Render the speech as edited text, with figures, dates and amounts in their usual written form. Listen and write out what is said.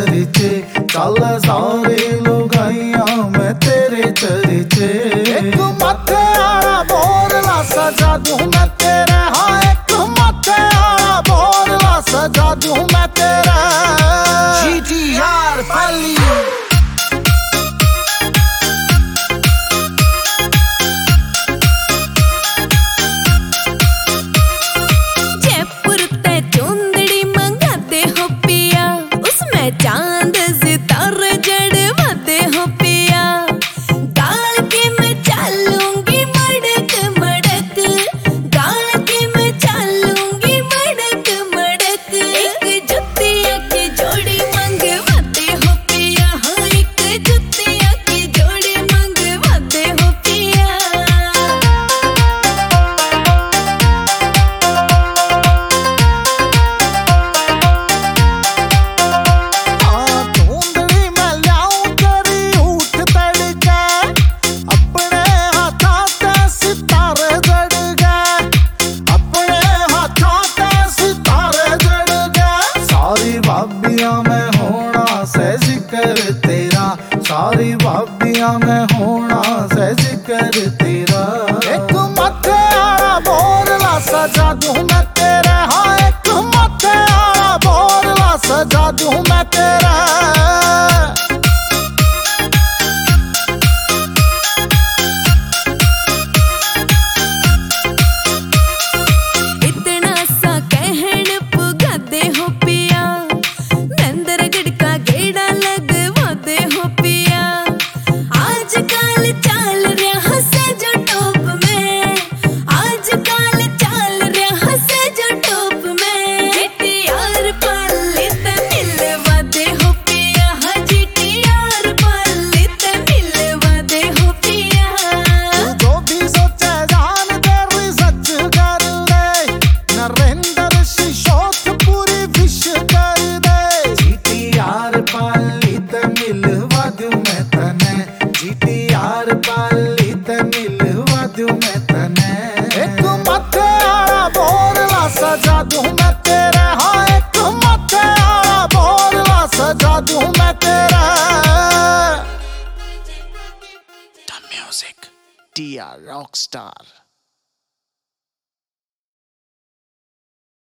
चरिचे, चल सारे लुगाइयां मैं तेरे चरिचे। एक मथे आला बोरला सजा दूं मैं तेरे, हाँ एक मथे आला बोरला सजा दूं मैं तेरे। GTR पल्ली चांद सितारे जड़वाते हो पिया, गाल के मैं चलूंगी मड़क मड़क, गाल के मैं चलूंगी मड़क मड़क। एक जुतिया की जोड़ी मंगवाते हो पिया, हाँ एक जुतिया की जोड़ी मंगवाते हो पिया। मैं होना से जिक्र तेरा, सारी भाबियां में होना से जिक्र तेरा। एक मथे आला बोरला सजा दूं मैं तेरे, हाँ एक मथे आला बोरला सजा दूं मैं तेरे। GTR पाली ते मिलवा दूं मैं तने। एक मथे आला बोरला सजा दूं मैं तेरे, हाँ एक मथे आला बोरला सजा दूं मैं तेरे। The music, TR Rockstar।